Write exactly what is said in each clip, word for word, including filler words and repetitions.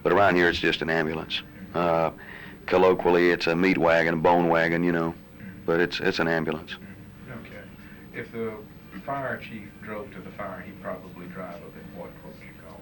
But around here, it's just an ambulance. Uh, colloquially, it's a meat wagon, a bone wagon, you know, but it's it's an ambulance. Okay. If the fire chief drove to the fire, he'd probably drive up in what? What would you call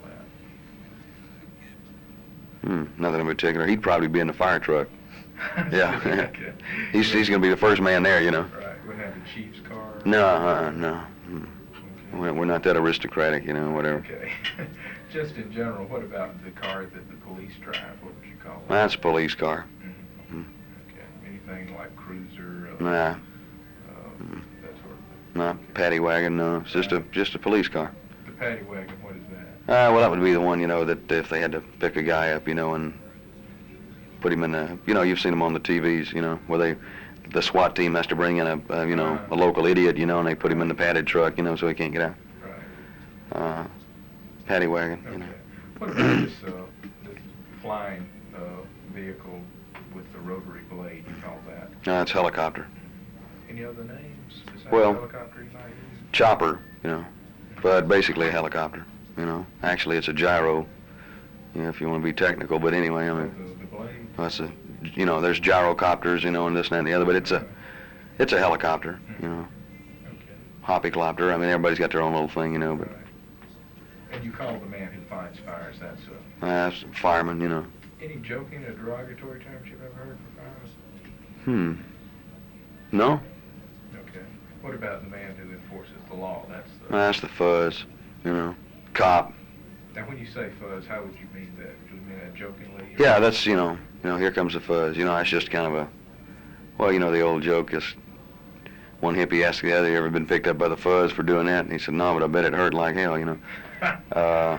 that? Hmm, nothing in particular. He'd probably be in the fire truck. Yeah. Okay. he's he's going to be the first man there, you know. Right. Wouldn't have the chief's car? No, uh, no. Hmm. Okay. We're, we're not that aristocratic, you know, whatever. Okay. Just in general, what about the car that the police drive? What would you call that? That's a police car. Mm-hmm. Mm. Okay. Anything like cruiser? Uh, Nah, uh, Mm. that sort of thing. not Okay. paddy wagon, no. It's just a just a police car. The paddy wagon, what is that? Uh, well, that would be the one, you know, that if they had to pick a guy up, you know, and put him in a, you know, you've seen them on the T Vs, you know, where they, the SWAT team has to bring in a, uh, you know, a local idiot, you know, and they put him in the padded truck, you know, so he can't get out. Right. Uh, paddy wagon, you Okay. know. What about this, uh, this flying uh, vehicle with the rotary blade? You call that? Uh, it's helicopter. Any other names? Is that Well, a helicopter you might use? Chopper, you know, but basically a helicopter, you know. Actually, it's a gyro, you know, if you want to be technical, but anyway, I mean, The, the blade? that's a, you know, there's gyrocopters, you know, and this and that and the other, but it's a, it's a helicopter, you know, Okay. hoppycopter. I mean, everybody's got their own little thing, you know, but Right. And you call the man who fights fires, that's a... uh, that's fireman, you know. Any joking or derogatory terms you've ever heard for firemen? Hmm. No, Okay. What about the man who enforces the law? That's the... that's the fuzz, you know, cop. Now, when you say fuzz, how would you mean that? Do you mean that jokingly? or- Yeah, that's, you know, you know, here comes the fuzz. You know, that's just kind of a, well, you know, the old joke is one hippie asked the other, you ever been picked up by the fuzz for doing that? And he said, no, but I bet it hurt like hell, you know. Uh,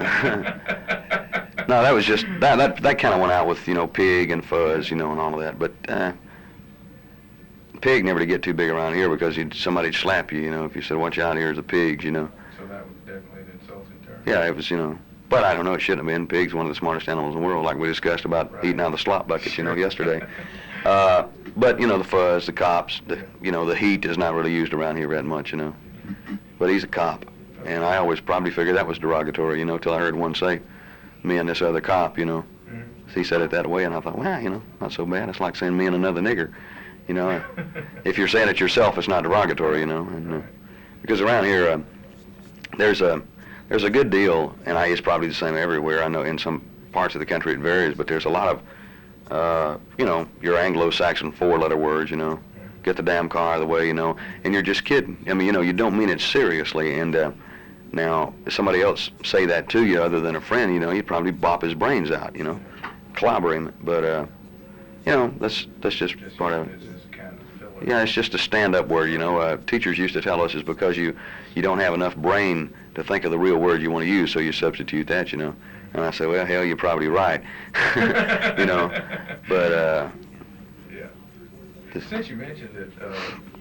no, that was just, that that, that kind of went out with, you know, pig and fuzz, you know, and all of that. But uh, pig never to get too big around here because you'd, somebody'd slap you, you know, if you said, watch out, here's the pigs, you know. So that was definitely an insulting term? Yeah, it was, you know, but I don't know, it shouldn't have been. Pig's one of the smartest animals in the world, like we discussed about Right. eating out of the slop buckets, you know, yesterday. Uh, but, you know, the fuzz, the cops, the, you know, the heat is not really used around here that much, you know. But he's a cop, and I always probably figured that was derogatory, you know, till I heard one say, me and this other cop, you know. Mhm. He said it that way, and I thought, well, you know, not so bad. It's like saying me and another nigger, you know. If you're saying it yourself, it's not derogatory, you know. And, uh, because around here, uh, there's a there's a good deal, and I, it's probably the same everywhere. I know in some parts of the country it varies, but there's a lot of, uh, you know, your Anglo-Saxon four-letter words, you know. Get the damn car out of the way, you know. And you're just kidding. I mean, you know, you don't mean it seriously. And uh, now, if somebody else say that to you other than a friend, you know, you'd probably bop his brains out, you know, clobber him. But, uh, you know, that's that's just Just part of it. use it as a kind of filler. Yeah, it's just a stand-up word, you know. Uh, teachers used to tell us it's because you, you don't have enough brain to think of the real word you want to use, so you substitute that, you know. And I say, well, hell, you're probably right, you know. But, uh, Yeah. this- Since you mentioned it, uh,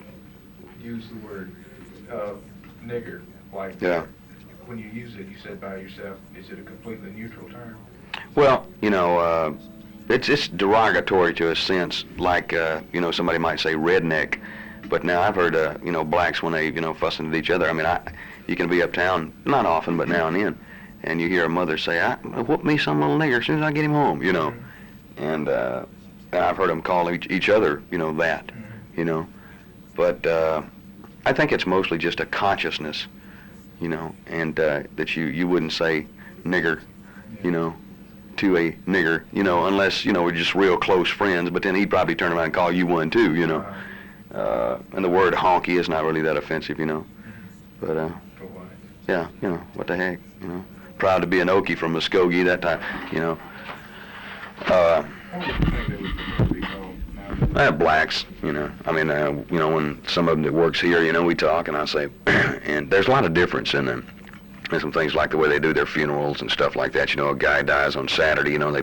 use the word uh, nigger, like Yeah. when you use it, you said by yourself, is it a completely neutral term? well, you know, uh, it's it's derogatory to a sense, like, uh, you know, somebody might say redneck. But now I've heard, uh, you know, blacks when they, you know, fussing at each other. I mean, I, you can be uptown, not often, but now and then, and you hear a mother say, I whoop me some little nigger as soon as I get him home, you know. And, uh, and I've heard them call each, each other, you know, that, you know. But uh, I think it's mostly just a consciousness, you know, and uh, that you, you wouldn't say nigger, you know, to a nigger, you know, unless, you know, we're just real close friends, but then he'd probably turn around and call you one too, you know. Uh, and the word honky is not really that offensive, you know. But, uh, For what? yeah, you know, what the heck, you know. Proud to be an Okie from Muskogee, that time, you know. Uh, What would you think they would prefer to be called now? Uh, blacks, you know. I mean, uh, you know, when some of them that works here, you know, we talk, and I say, and there's a lot of difference in them. There's some things like the way they do their funerals and stuff like that. You know, a guy dies on Saturday, you know, they